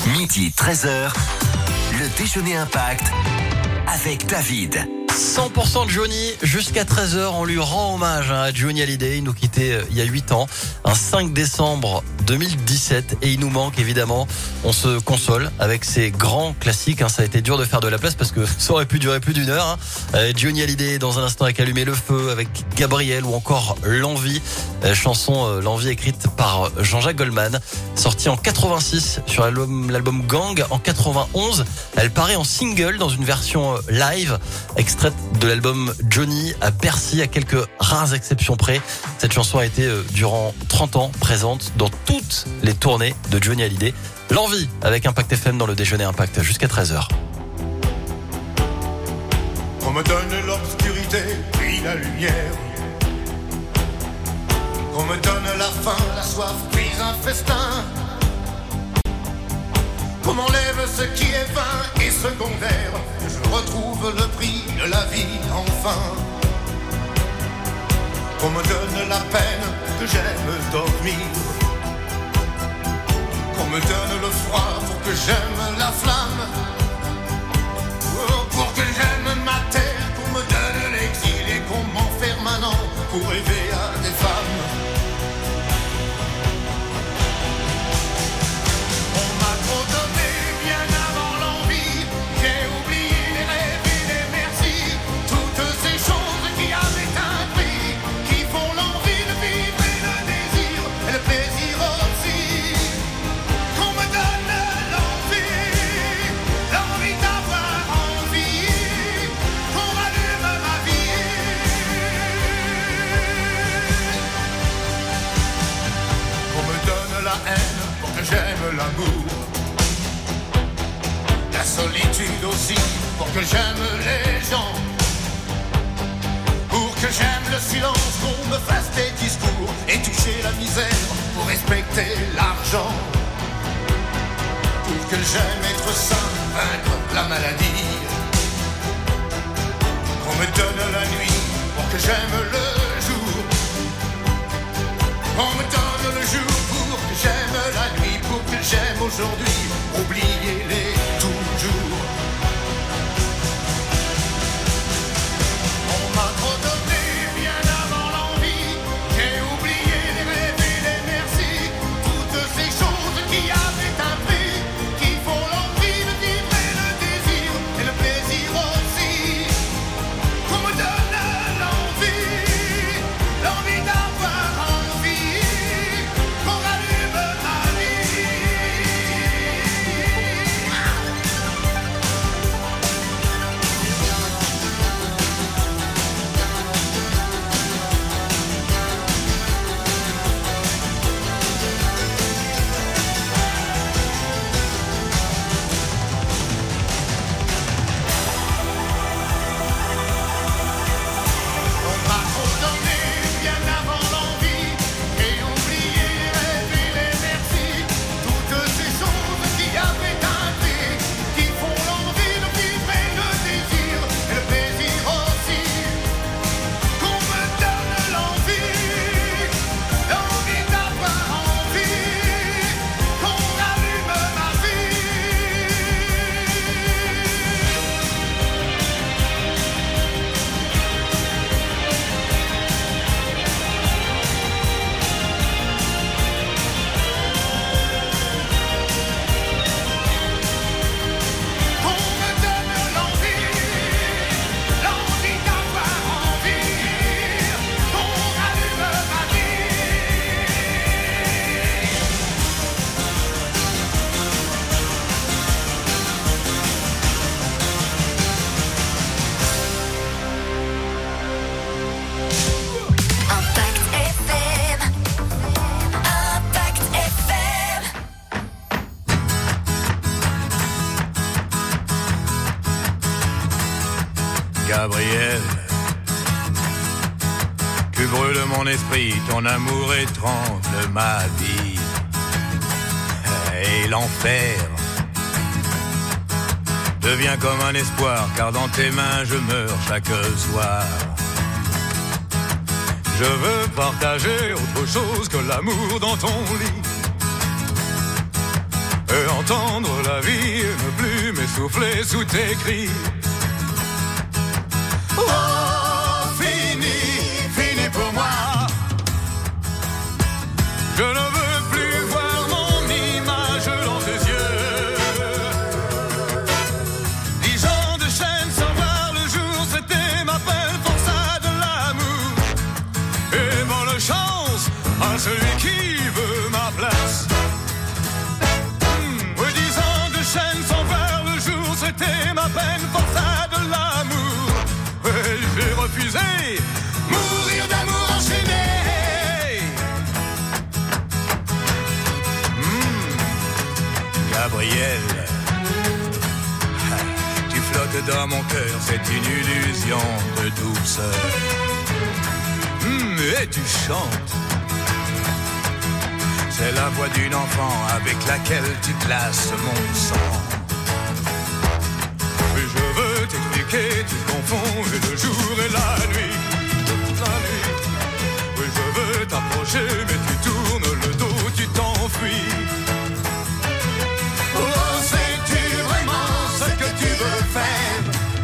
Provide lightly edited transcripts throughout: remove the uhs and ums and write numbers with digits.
Midi 13h, le déjeuner Impact avec David. 100% de Johnny jusqu'à 13h, on lui rend hommage à Johnny Hallyday. Il nous quittait il y a 8 ans, un 5 décembre 2017, et il nous manque évidemment. On se console avec ses grands classiques. Ça a été dur de faire de la place parce que ça aurait pu durer plus d'une heure. Johnny Hallyday dans un instant avec Allumer le feu, avec Gabriel ou encore L'Envie, chanson L'Envie écrite par Jean-Jacques Goldman, sortie en 86 sur l'album Gang. En 91, elle paraît en single dans une version live, extraite de l'album Johnny à Bercy, à quelques rares exceptions près. Cette chanson a été durant 30 ans présente dans toutes les tournées de Johnny Hallyday. L'Envie avec Impact FM dans le déjeuner Impact jusqu'à 13h. On me donne l'obscurité puis la lumière. On me donne la faim, la soif puis un festin. Qu'on m'enlève ce qui est vain et secondaire. Je retrouve le prix de la vie enfin. Qu'on me donne la peine que j'aime dormir. Qu'on me donne le froid pour que j'aime la flamme. Oh, pour que j'aime ma terre. Qu'on me donne l'exil et qu'on m'enferme un an pour rêver à des femmes. On m'a trop donné bien avant l'envie. J'ai oublié les rêves et les merci. Toutes ces choses qui avaient un prix, qui font l'envie de vivre et le désir et le plaisir aussi. Qu'on me donne l'envie, l'envie d'avoir envie. Qu'on rallume ma vie. Qu'on me donne la haine pour que j'aime l'amour. La solitude aussi pour que j'aime les gens. Pour que j'aime le silence, qu'on me fasse des discours et toucher la misère pour respecter l'argent. Pour que j'aime être sain, vaincre la maladie. Qu'on me donne la nuit pour que j'aime le jour. On me donne le jour pour que j'aime la nuit, pour que j'aime aujourd'hui, oubliez-les toujours. On m'a trop donné bien avant l'envie, j'ai oublié les rêves et les merci. Toutes ces choses qui avaient un prix, qui font l'envie de vivre et le désir et le plaisir aussi. Qu'on me donne l'envie, l'envie d'avoir envie. Qu'on rallume ma vie. On m'a trop donné bien avant l'envie. J'ai oublié les rêves et les merci. Toutes ces choses qui avaient un prix, qui font l'envie de vivre et le désir et le plaisir aussi. Qu'on me donne l'envie, l'envie d'avoir envie. Qu'on rallume ma vie. Qu'on me donne l'envie d'avoir envie. Qu'on rallume ma vie. Impact FM. Impact FM. Gabriel, tu brûles mon esprit, ton amour étrangle ma vie. Et l'enfer devient comme un espoir, car dans tes mains je meurs chaque soir. Je veux partager autre chose que l'amour dans ton lit. Et entendre la vie, ne plus m'essouffler sous tes cris. Oh, fini pour moi. Je ne veux plus voir mon image dans tes yeux. 10 ans de chaîne sans voir le jour, c'était ma peine pour ça de l'amour. Et bonne chance à celui qui veut ma place. Oui, 10 ans de chaîne sans voir le jour, c'était ma peine pour ça de l'amour. Et j'ai refusé mourir d'amour enchaîné. Gabriel, tu flottes dans mon cœur, c'est une illusion de douceur. Et tu chantes, c'est la voix d'une enfant avec laquelle tu glaces mon sang. Et je veux t'expliquer, tu confonds le jour et la nuit. Oui, je veux t'approcher, mais tu tournes le dos, tu t'enfuis. Oh, sais-tu vraiment ce que tu veux faire?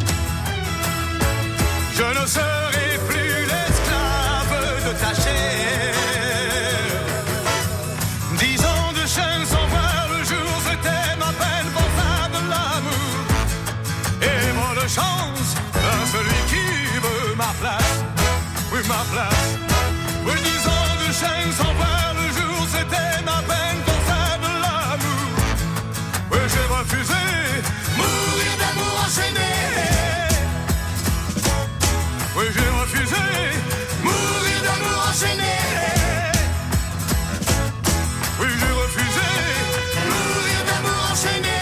Je ne serai plus l'esclave de ta chair. 10 ans de chaîne sans voir le jour, c'était ma peine pour faire de l'amour. Et moi de chance à celui qui veut ma place. Oui, ma place. Oui, 10 ans de chaîne sans voir le jour, c'était ma peine pour faire de l'amour. Oui, j'ai refusé mourir d'amour enchaîné. Oui, j'ai refusé mourir d'amour enchaîné. Oui, j'ai refusé mourir d'amour enchaîné.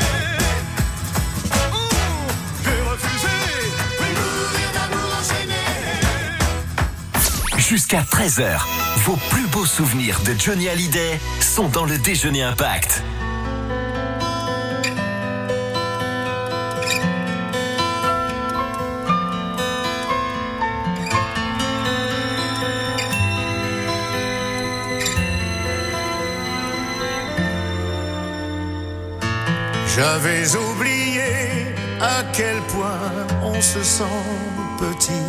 Oh, j'ai refusé mourir d'amour enchaîné. Jusqu'à 13h, vos plus beaux souvenirs de Johnny Hallyday sont dans le Déjeuner Impact. J'avais oublié à quel point on se sent petit.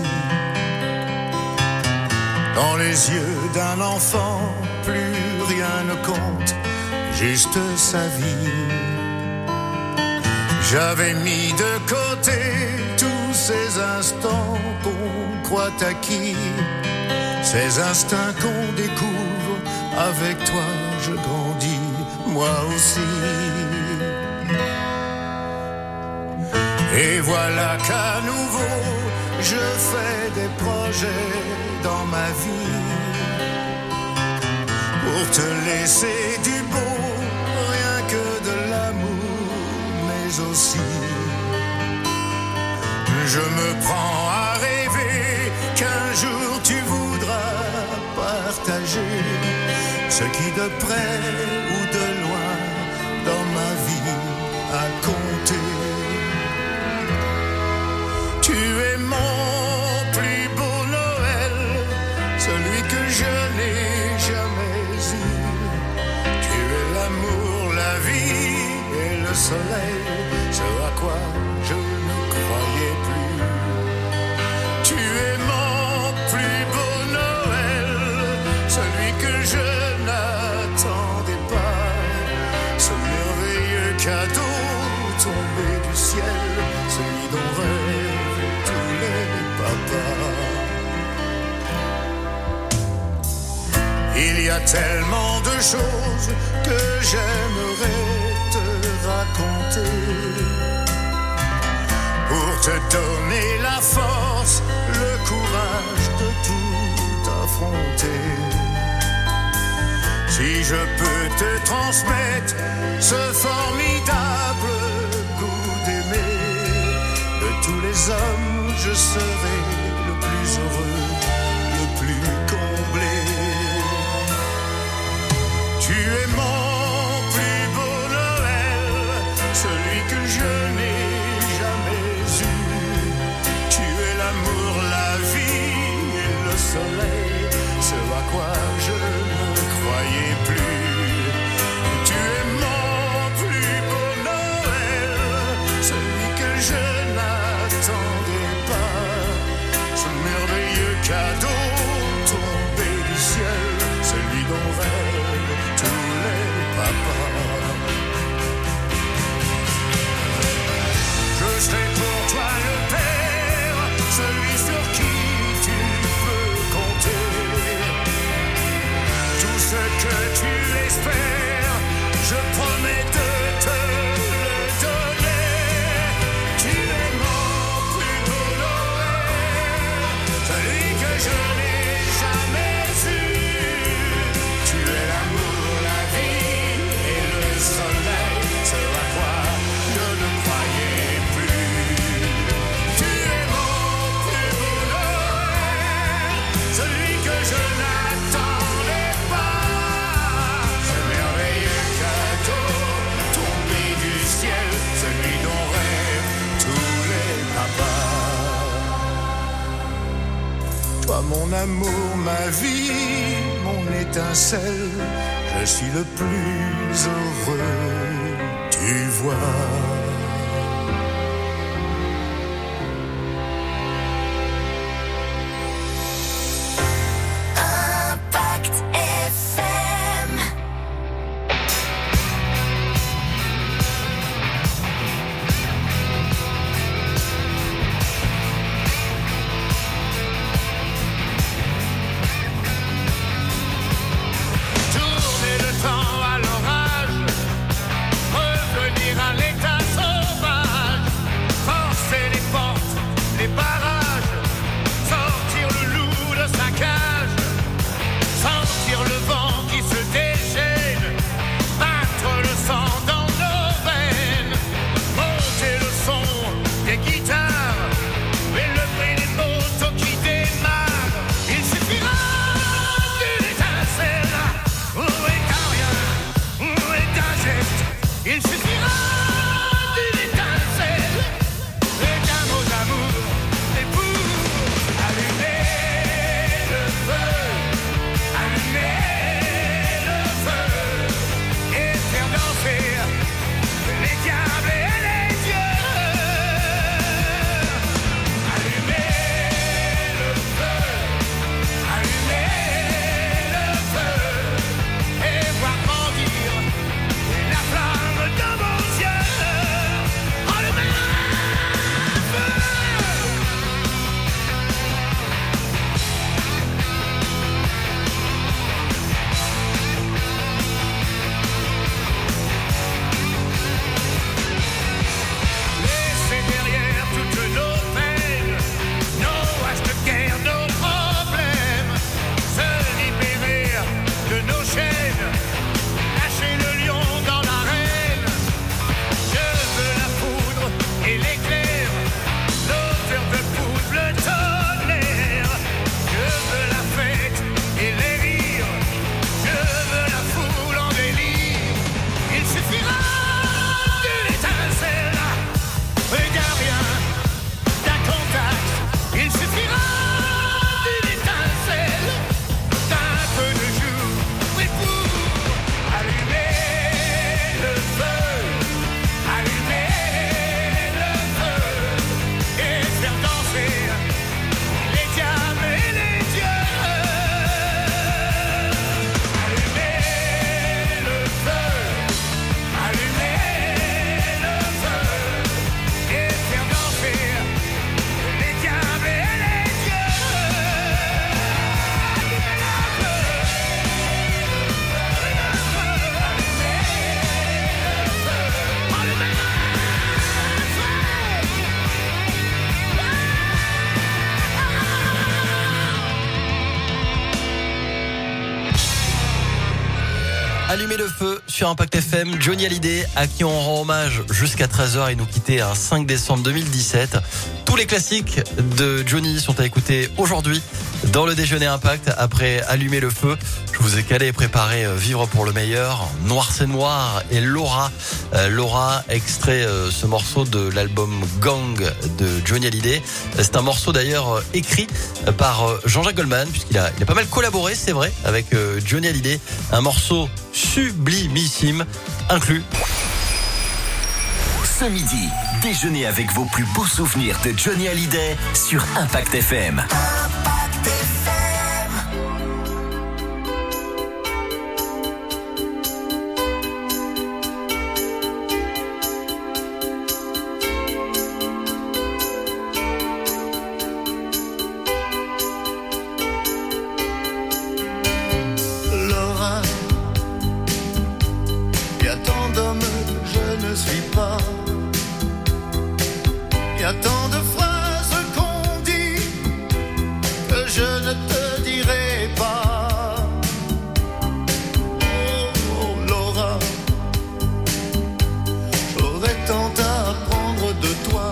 Dans les yeux d'un enfant, plus rien ne compte, juste sa vie. J'avais mis de côté tous ces instants qu'on croit acquis, ces instincts qu'on découvre. Avec toi, je grandis, moi aussi. Et voilà qu'à nouveau, je fais des projets dans ma vie pour te laisser du beau, rien que de l'amour, mais aussi je me prends à rêver qu'un jour tu voudras partager ce qui de près ou de loin dans ma vie a compté. Tu es mon plus beau Noël, celui que je n'ai jamais eu. Tu es l'amour, la vie et le soleil, ce à quoi je ne croyais plus. Tu es mon plus beau Noël, celui que je n'attendais pas. Ce merveilleux cadeau tombé du ciel, celui dont rêve il y a tellement de choses que j'aimerais te raconter pour te donner la force, le courage de tout affronter. Si je peux te transmettre ce formidable goût d'aimer, de tous les hommes, je serai le plus heureux, le plus comblé. Tu es mon plus beau Noël, celui que je n'ai jamais eu. Tu es l'amour, la vie et le soleil, ce à quoi je ne croyais plus. Tu es mon plus beau Noël. mon amour, ma vie, mon étincelle, je suis le plus heureux, tu vois. Impact FM. Tourner le temps à l'orage, revenir à l'état sauvage, forcer les portes, les barrages, sortir le loup de sa cage, sentir le vent qui se déchaîne, battre le sang dans nos veines, monter le son des guitares, élever les motos qui démarrent. Il suffira d'une étincelle, ou d'un rien, ou d'un geste. Il suffira d'une étincelle et d'un mot d'amour, et pour allumer le feu, et faire danser les diables et les dieux. Allumer le feu, et voir grandir la flamme de mon Dieu. Allumer le feu. Laisser derrière toutes nos peines, nos haches de guerre, nos problèmes, se libérer de nos chaînes, lâcher le lion dans l'arène. Je veux la poudre et l'éclair, l'odeur de poudre, le tonnerre. Je veux la fête et les rires, je veux la foule en délire. Il suffira d'une étincelle et d'un rien, d'un contact. Il suffira d'une étincelle, d'un peu de jour, et pour allumer le feu, et faire danser les diables et les dieux. Allumer le feu, et faire danser les diables et les dieux. Allumer le feu sur Impact FM. Johnny Hallyday, à qui on rend hommage jusqu'à 13h, il nous quittait un 5 décembre 2017. Tous les classiques de Johnny sont à écouter aujourd'hui dans le déjeuner Impact. Après Allumer le feu, je vous ai calé et préparé Vivre pour le meilleur, Noir c'est noir et Laura. Laura, extrait ce morceau de l'album Gang de Johnny Hallyday. C'est un morceau d'ailleurs écrit par Jean-Jacques Goldman, puisqu'il a pas mal collaboré, c'est vrai, avec Johnny Hallyday. Un morceau sublimissime inclus. Ce midi, déjeunez avec vos plus beaux souvenirs de Johnny Hallyday sur Impact FM. Impact FM. Laura, y a tant d'hommes, je ne suis pas. Y a tant de phrases qu'on dit que je ne te dirai pas. Oh Laura, j'aurais tant à apprendre de toi.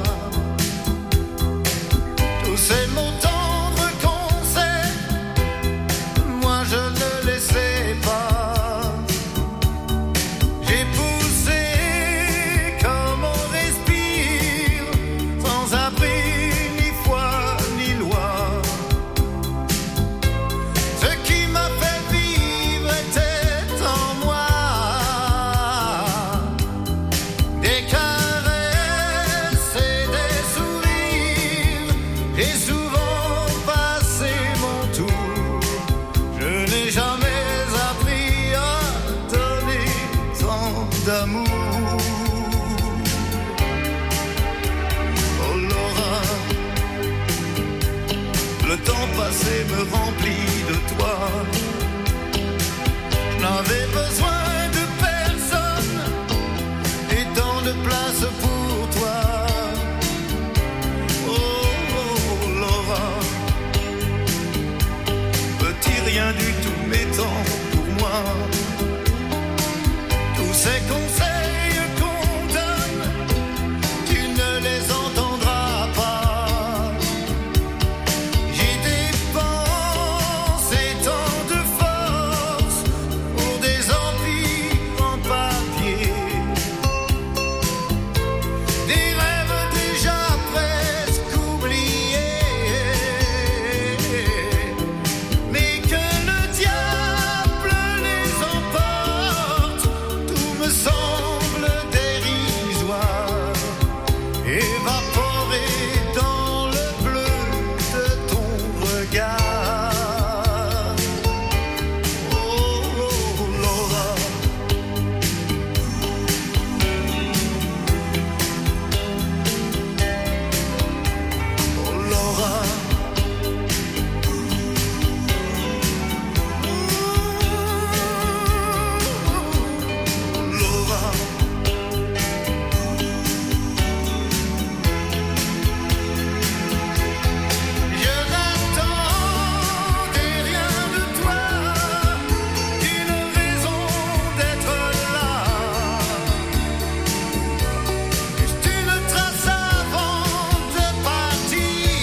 Tous ces mots tendres qu'on sait, moi je ne les sais pas. J'ai poussé comme on respire, sans abri ni foi ni loi. d'amour. Oh Laura, le temps passé me remplit de toi. Je n'avais besoin de personne et tant de place pour toi. Oh Laura, petit rien du tout m'étant pour moi. Tous ces conseils qu'on donne, tu ne les entendras pas. J'ai dépensé tant de force pour des empires en papier, des rêves déjà presque oubliés, mais que le diable les emporte. Tout me semble dérisoire, évaporé dans le bleu de ton regard. Oh Laura, oh Laura, Laura. Je n'attendais rien de toi, qu'une raison d'être là, juste une trace avant de partir,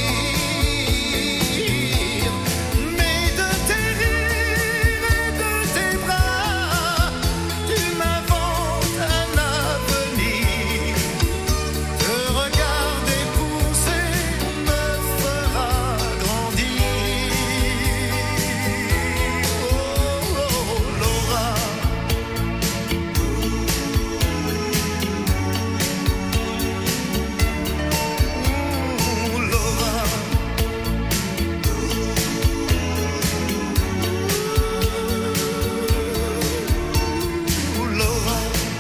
mais de tes rires et de tes bras, tu m'inventes un avenir. Te regarder pousser me fera grandir. Oh Laura, Laura, Laura.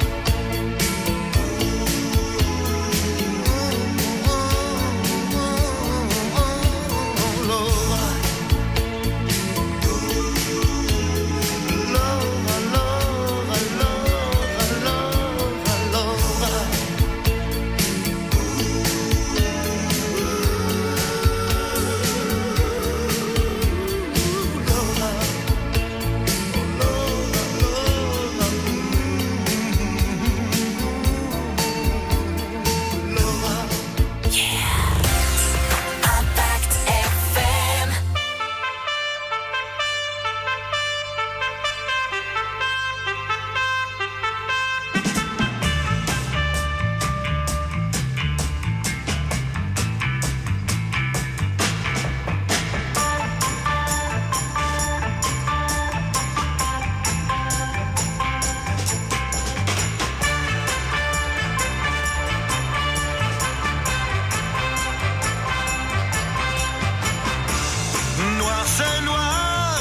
Impact FM. Noir c'est noir,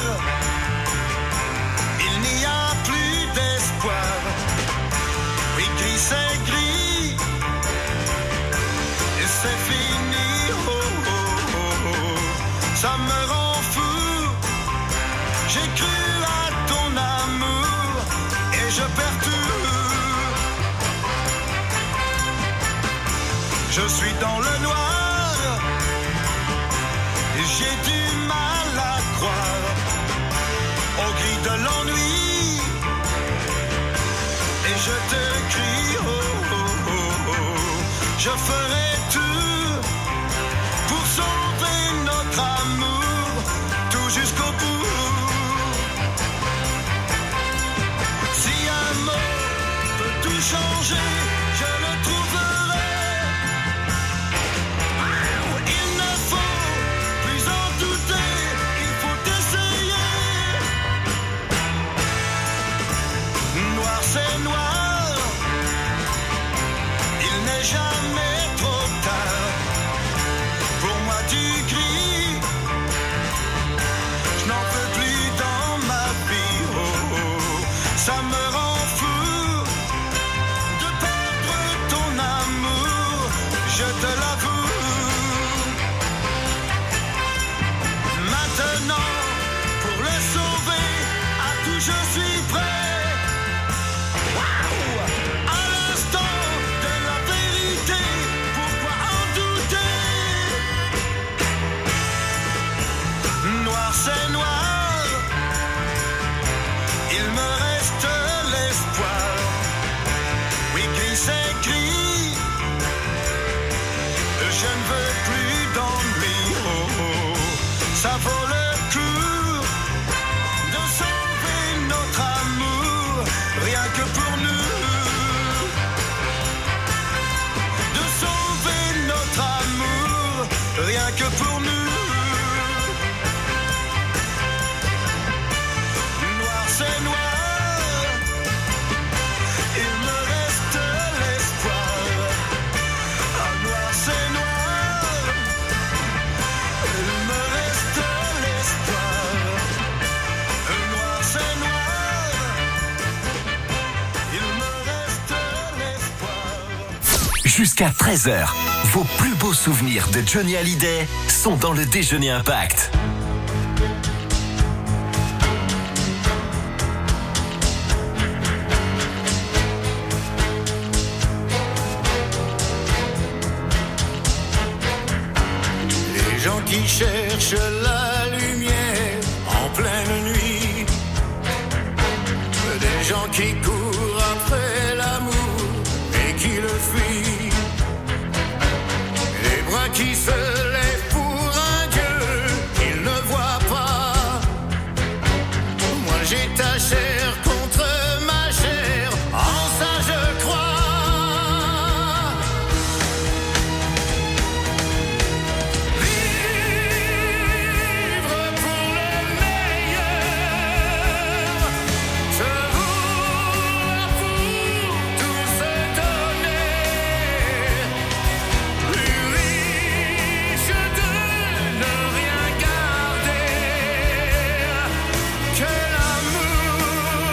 il n'y a plus d'espoir. Oui, gris c'est gris, et c'est fini. Oh, oh, oh, oh. Ça me rend fou. J'ai cru à ton amour et je perds tout. Je suis dans le noir. J'ai du mal à croire au gris de l'ennui et je te crie oh, oh, oh, oh. Je ferai tout pour sauver notre amour tout jusqu'au bout. Si un mot peut tout changer, je le trouverai. Il ne faut plus en douter, il faut essayer. Noir c'est noir, il n'est jamais trop tard. Pour moi du gris, je n'en peux plus dans ma vie. Oh, oh. Ça me rend fou. nuit s'écrit. Je ne veux plus d'ennui. Oh, oh. Ça vaut le coup de sauver notre amour, rien que pour nous. De sauver notre amour, rien que pour nous. Noir c'est noir, il me reste l'espoir. Ah, noir c'est noir, il me reste l'espoir. Noir c'est noir, il me reste l'espoir. Jusqu'à 13h, vos plus beaux souvenirs de Johnny Hallyday sont dans le Déjeuner Impact. Les gens qui cherchent la lumière en pleine nuit, des gens qui courent après l'amour et qui le fuient, les bras qui se lèvent pour un Dieu qu'ils ne voient pas. Moi j'ai ta chair contre ma chair, en ça je crois. Vivre pour le meilleur, se vouloir pour tout se donner, plus riche de ne rien garder que l'amour.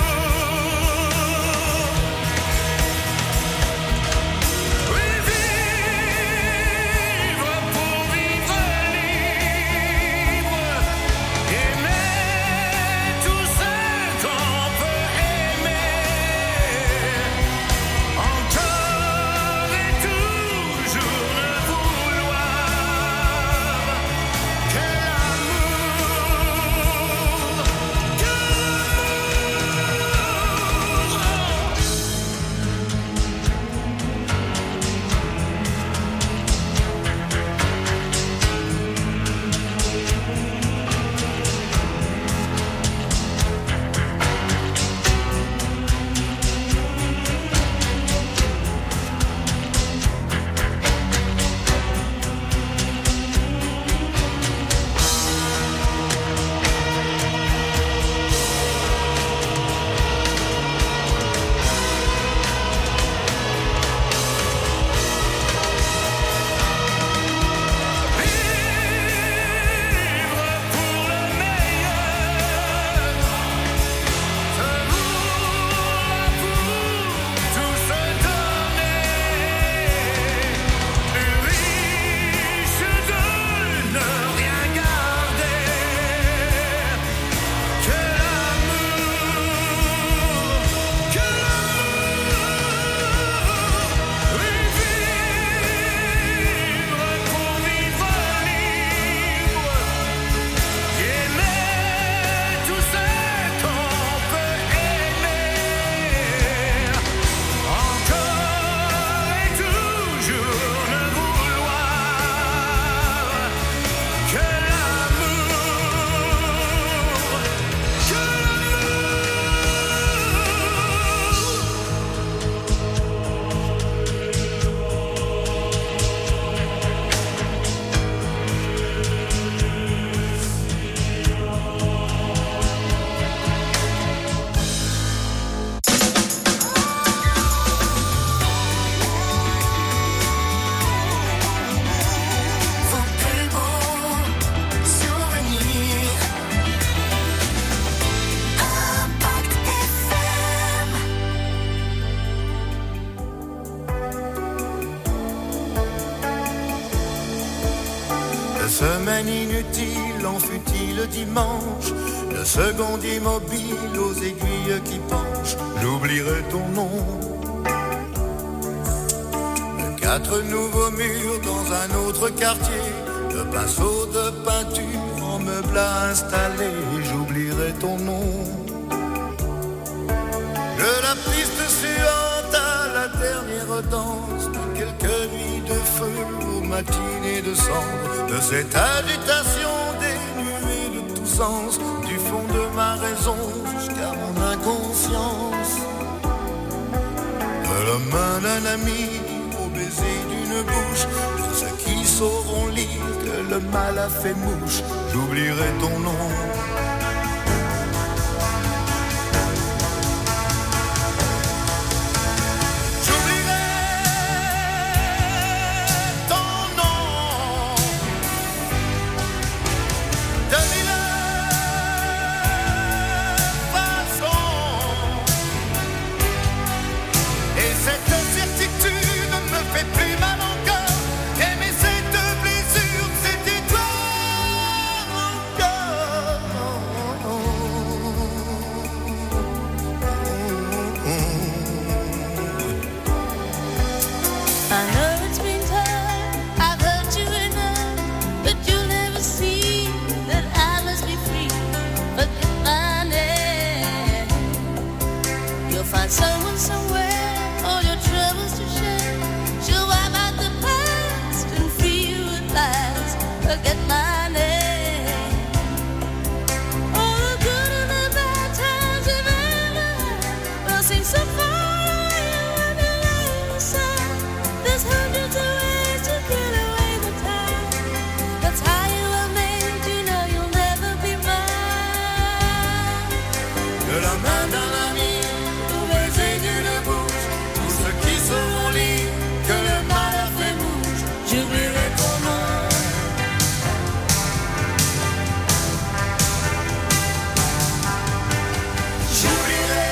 Oui, vivre pour vivre libre, aimer tout ce qu'on peut aimer, encore et toujours ne vouloir que l'amour, que Vos plus beaux souvenirs. Impact FM. Semaine inutile, en fut-il dimanche, de seconde immobile aux aiguilles qui penchent, j'oublierai ton nom. De 4 nouveaux murs dans un autre quartier, de pinceaux de peinture en meubles à installer, j'oublierai ton nom. De la piste suivante à la dernière danse de quelques nuits de feu aux matinées de cendre, de cette agitation des nuées de tous sens, du fond de ma raison jusqu'à mon inconscience. De la main d'un ami au baiser d'une bouche, pour ceux qui sauront lire que le mal a fait mouche, j'oublierai ton nom. Someone somewhere, all your troubles to share. She'll wipe out the past and free you at last. Forget my name. All the good and the bad times you've ever had will seem so far away when you lay aside. There's hundreds of ways to get away the time. That's how you were made, you know you'll never be mine. De la main d'un ami d'une bouche, pour ceux qui sauront lire que le mal a fait mouche, j'oublierai ton nom. J'oublierai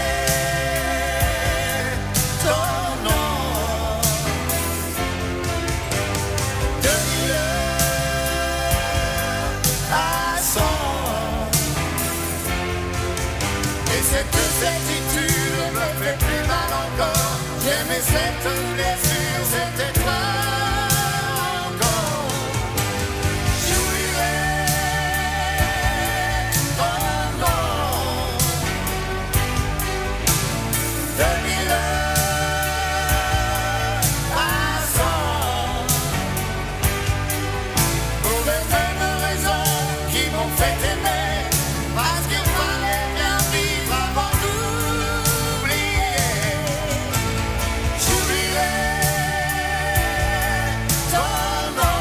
ton nom. De 1000 à 100. Et cette certitude me fait plus mal encore. J'aimais cette blessure, c'était toi encore. J'oublierai ton nom. De 1000 à 100. Pour les mêmes raisons qui m'ont fait aimer. Parce qu'il fallait bien vivre avant d'oublier. J'oublierai ton nom.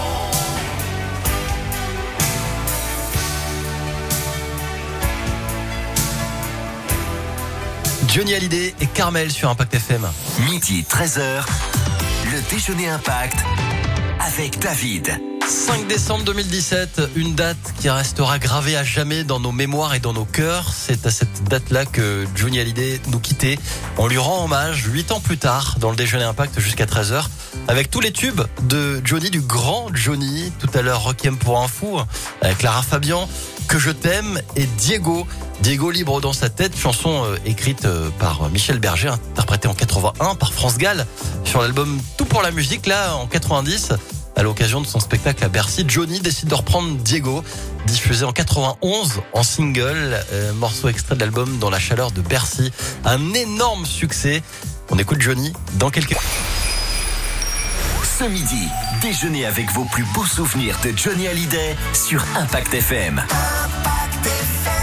Johnny Hallyday et Carmel sur Impact FM. Midi 13h, le déjeuner Impact avec David. 5 décembre 2017, une date qui restera gravée à jamais dans nos mémoires et dans nos cœurs. C'est à cette date-là que Johnny Hallyday nous quittait. On lui rend hommage 8 ans plus tard dans le déjeuner Impact jusqu'à 13h avec tous les tubes de Johnny, du grand Johnny. Tout à l'heure, Requiem pour un fou, avec Clara Fabian, Que je t'aime et Diego. Diego libre dans sa tête, chanson écrite par Michel Berger, interprétée en 81 par France Gall sur l'album Tout pour la musique, là en 90. À l'occasion de son spectacle à Bercy, Johnny décide de reprendre Diego, diffusé en 91 en single, morceau extrait de l'album Dans la chaleur de Bercy. Un énorme succès. On écoute Johnny dans quelques... Ce midi, déjeunez avec vos plus beaux souvenirs de Johnny Hallyday sur Impact FM. Impact FM.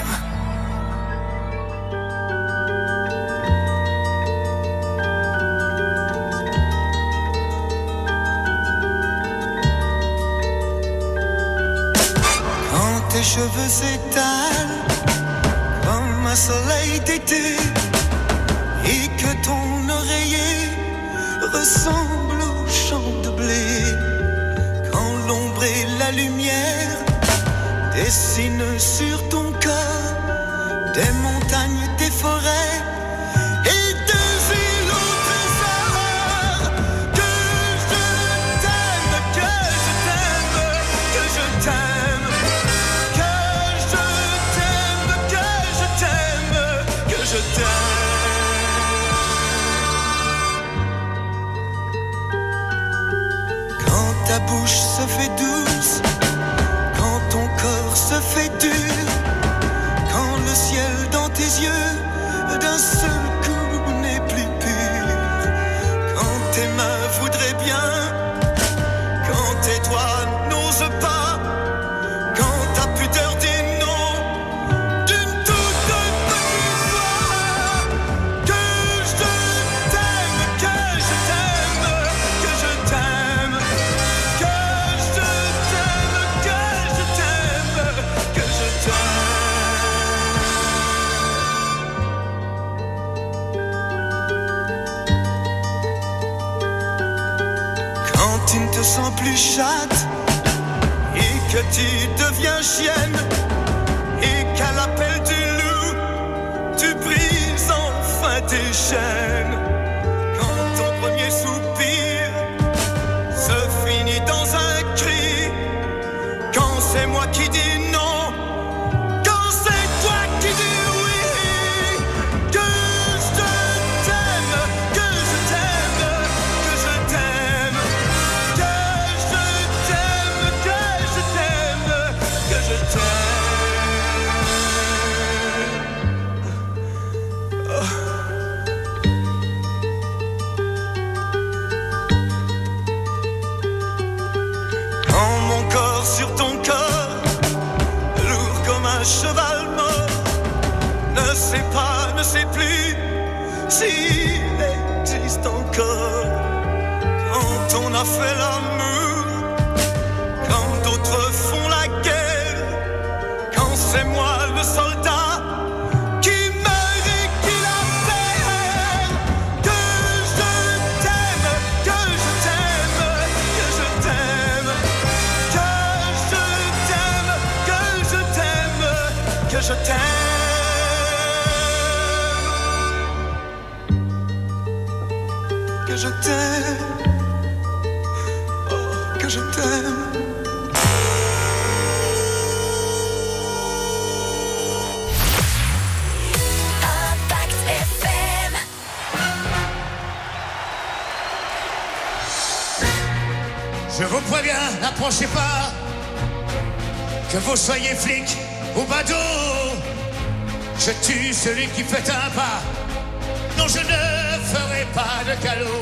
Quand tes cheveux s'étalent comme un soleil d'été et que ton oreiller ressemble au champ de blé, quand l'ombre et la lumière dessinent sur ton corps des montagnes, des forêts et des îles au trésor. Que je t'aime, que je t'aime, que je t'aime, que je t'aime, que je t'aime, que je t'aime. Quand ta bouche se fait douce, quand ton corps se fait dur, quand le ciel dans tes yeux d'un seul coup n'est plus pur, rien. Quand tes doigts n'osent pas, quand ta pudeur dit non, d'une toute petite voix, que je t'aime, que je t'aime, que je t'aime, que je t'aime, que je t'aime, que je t'aime. Quand tu ne te sens plus chatte et que tu deviens chienne et qu'à l'appel du loup tu brises enfin tes chaînes. Quand ton premier soupir se finit dans un cri, quand c'est moi qui dis non, quand c'est toi qui dis oui, que je t'aime, que je t'aime, que je t'aime, que je t'aime, que je t'aime, que je t'aime. Quand mon corps sur ton corps, lourd comme un cheval mort, ne sait pas, ne sait plus s'il existe encore. Quand on a fait l'amour, quand d'autres font la guerre, quand c'est moi le soldat qui meurt et qui la perd, que je t'aime, que je t'aime, que je t'aime, que je t'aime, que je t'aime, que je t'aime, que je t'aime, oh, que je t'aime. Impact FM. Je vous préviens, n'approchez pas, que vous soyez flic ou badaud. Je tue celui qui fait un pas. Non, je ne ferai pas de galop.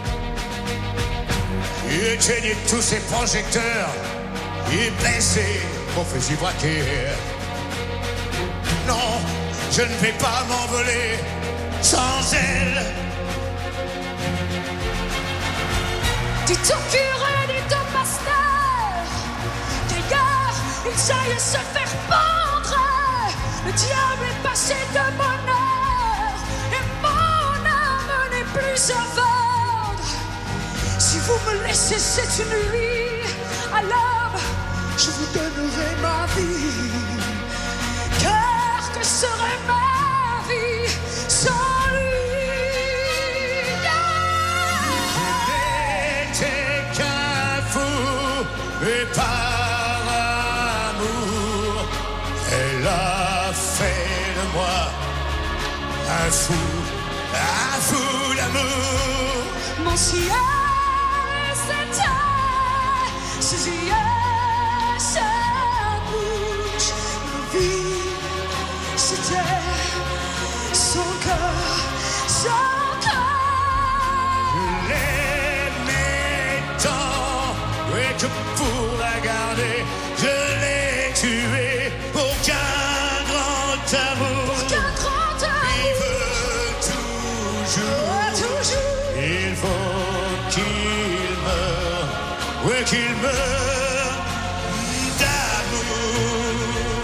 Éteignez tous ces projecteurs et baissez vos fusils braqués. Non, je ne vais pas m'envoler sans elle. Dites au curé, dites au pasteur, qu'ailleurs ils aillent se faire pendre. Le diable est passé de bonheur et mon âme n'est plus à vendre. Si vous me laissez cette nuit, alors je vous donnerai ma vie. Car que serait ma vie sans lui? N'était qu'un fou et par amour, elle a fait de moi un fou d'amour. Mon ciel s'éteint, ses yeux, sa bouche, ma vie, c'était son cœur, son cœur. L'aimais tant, et que pour la garder, je l'ai tuée pour qu'un grand amour. Qu'un grand Il amour, veut toujours, toujours. il faut qu'il meure, oui qu'il meure d'amour.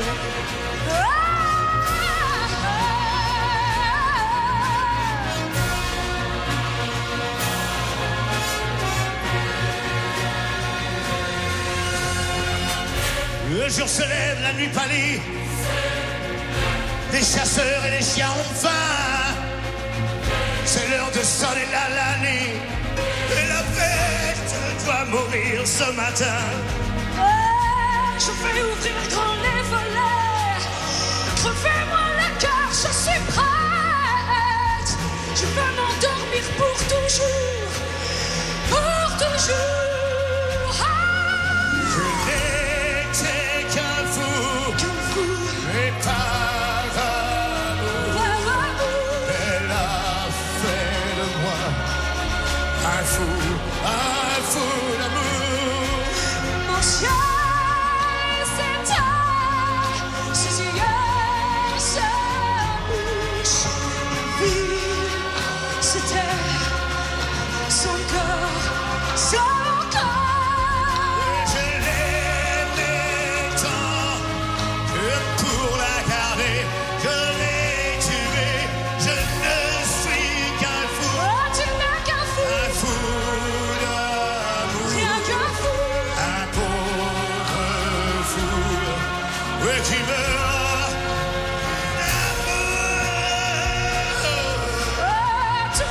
Le jour se lève, la nuit pâlit. Les chasseurs et les chiens ont faim. C'est l'heure de sonner la nuit. Et la bête doit mourir ce matin. Je vais ouvrir grand les volets. Crevez-moi le cœur, je suis prête. Je veux m'endormir pour toujours. Pour toujours. Ah. Je n'étais qu'un fou, mais par amour, elle a fait de moi un fou d'amour. Mon ciel s'éteint, ses yeux se bouchent, vie se tait, son corps, son corps. Je l'aimais tant que pour la garder, je l'ai tuée. Je ne suis qu'un fou, Oh, tu n'es qu'un fou, un fou d'amour. rien qu'un fou. Un pauvre fou, oui, qui meurt d'amour. Oh, tu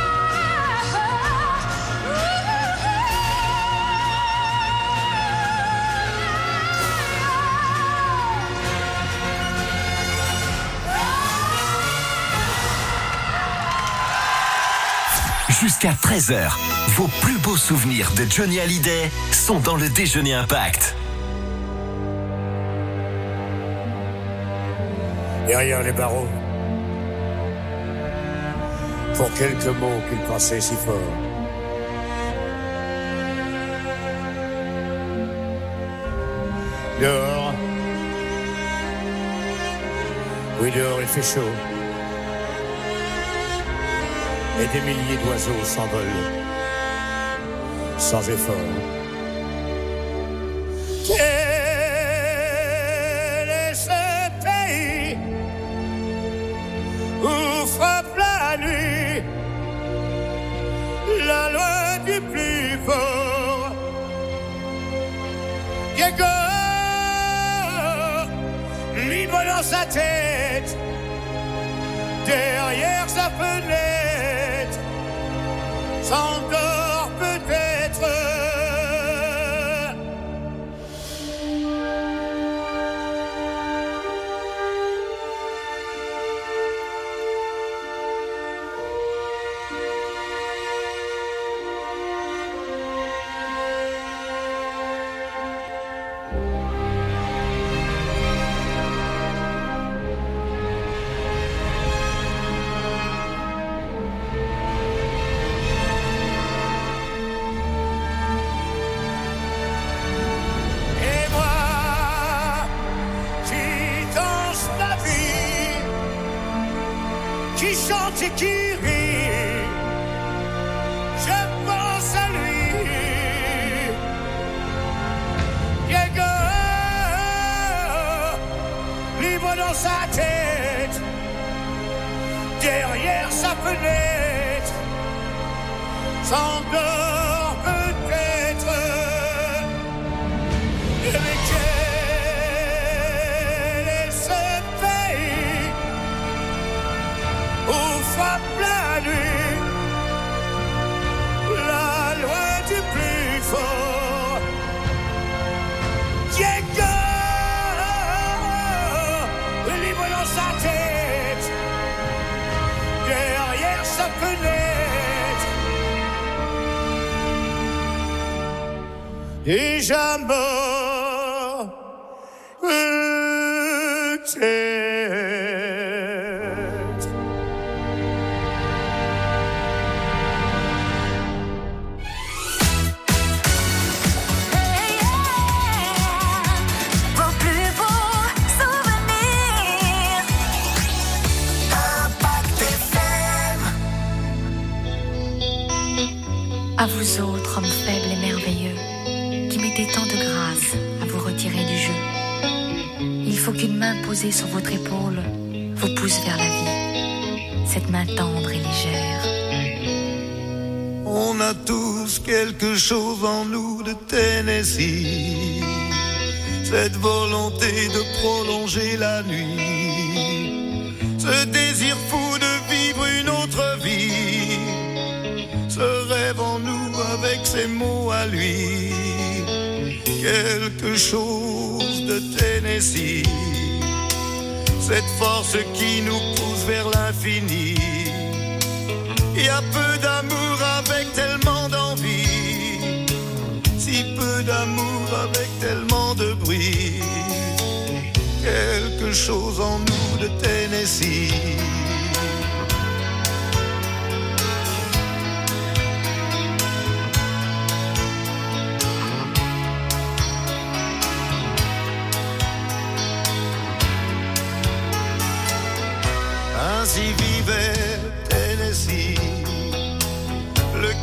Jusqu'à 13h, vos plus beaux souvenirs de Johnny Hallyday sont dans le Déjeuner Impact. Derrière les barreaux, pour quelques mots qu'il pensait si fort. Dehors, oui, dehors il fait chaud. Et des milliers d'oiseaux s'envolent sans effort. Quel est ce pays où frappe la nuit la loi du plus fort? Diego, libre dans sa tête, derrière sa fenêtre, s'endort peut-être. Et moi, qui danse la vie, qui chante et qui rit, je pense à lui. Diego, libre dans sa tête, derrière sa fenêtre, s'endort peut-être. Mais quel est ce pays où frappe la nuit la loi du plus fort? Diego, libre dans sa tête, derrière sa fenêtre, déjà mort. Peut-être. Vos plus beaux souvenirs. Impact FM. À vous autres, hommes faibles et merveilleux, qui mettez tant de grâce à vous retirer du jeu. Il faut qu'une main posée sur votre épaule vous pousse vers la vie, cette main tendre et légère. On a tous quelque chose en nous de Tennessee, cette volonté de prolonger la nuit, ce désir fou de vivre une autre vie, ce rêve en nous avec ses mots à lui, quelque chose de Tennessee, cette force qui nous pousse vers l'infini. Il y a peu d'amour avec tellement d'envie, si peu d'amour avec tellement de bruit, quelque chose en nous de Tennessee.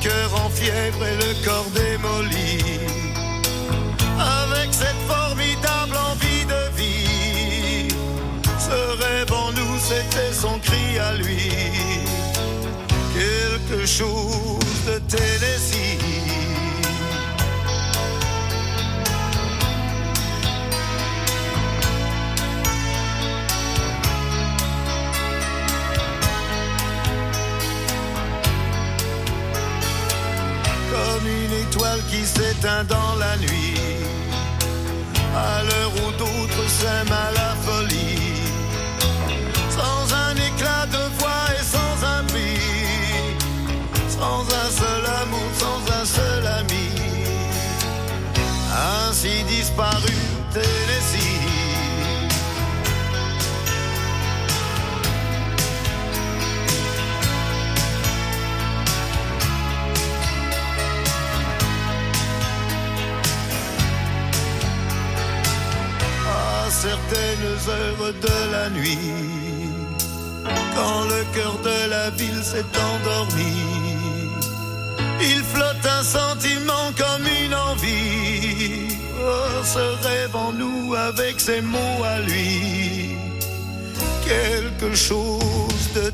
cœur en fièvre et le corps démoli. Avec cette formidable envie de vie, ce rêve en nous, c'était son cri à lui. Quelque chose de Tennessee. Comme une étoile qui s'éteint dans la nuit, à l'heure où d'autres s'aiment à la folie, sans un éclat de voix et sans un prix, sans un seul amour, sans un seul ami, ainsi disparu Tennessee. Certaines heures de la nuit, quand le cœur de la ville s'est endormi, il flotte un sentiment comme une envie. Oh, ce rêve en nous avec ses mots à lui, quelque chose de